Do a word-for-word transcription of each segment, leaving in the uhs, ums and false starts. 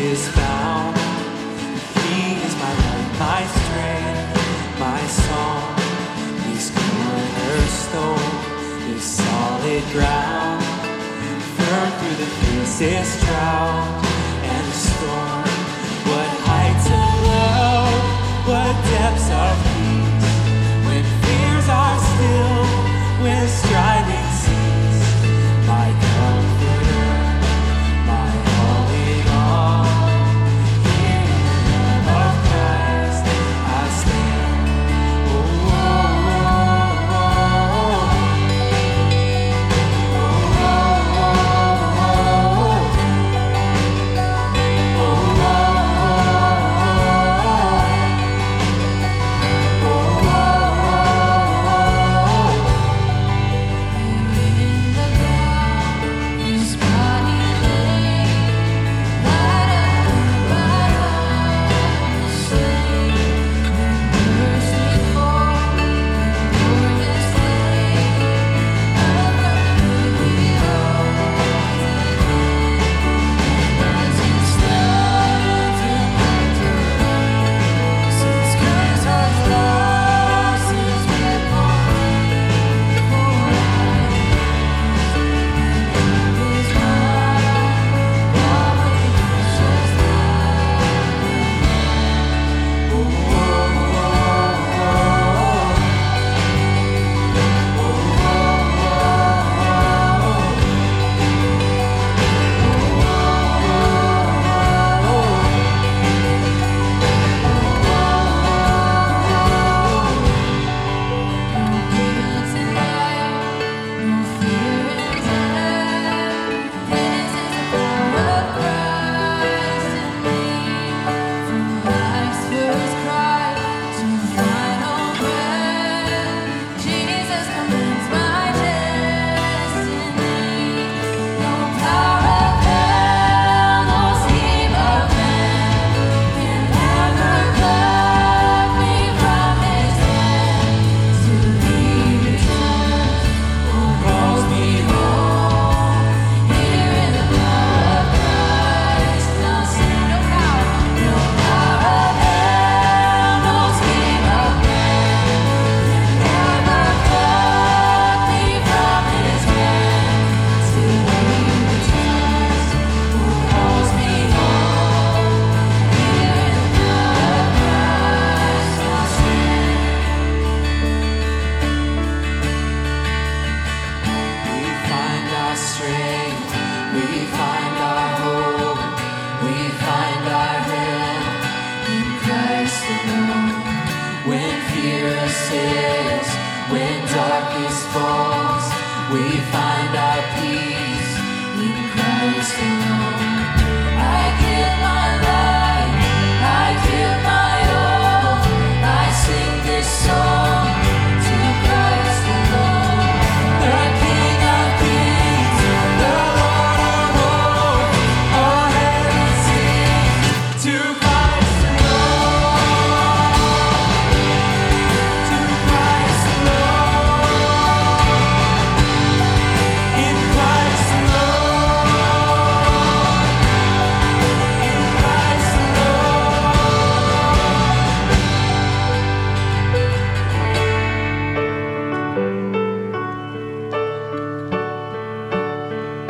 is found. He is my life, my strength, my song. He's cornerstone, He's solid ground, firm through the fiercest drought and storm. What heights of love, what depths of peace, when fears are still, when striving cease. My comforter, my all in all, here in the love of Christ I stand. Oh, oh, oh,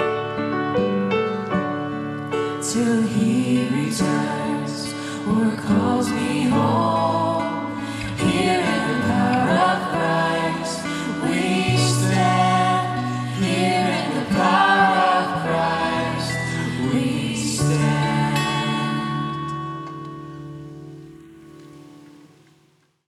till He returns or comes.